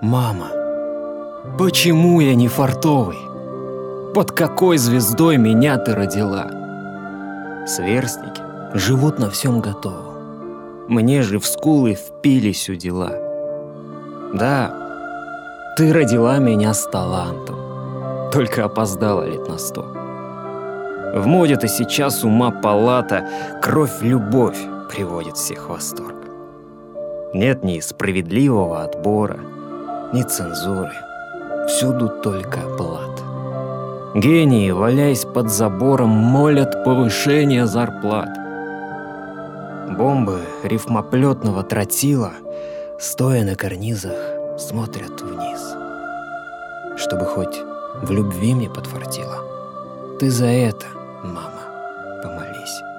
Мама, почему я не фартовый? Под какой звездой меня ты родила? Сверстники живут на всем готовом. Мне же в скулы впились удила. Да, ты родила меня с талантом, только опоздала лет на 100. В моде-то сейчас ума палата, кровь-любовь приводит всех в восторг. Нет ни справедливого отбора, ни цензуры, всюду только блат. Гении, валяясь под забором, молят повышения зарплат. Бомбы рифмоплетного тротила, стоя на карнизах, смотрят вниз. Чтобы хоть в любви мне подфартило, ты за это, мама, помолись.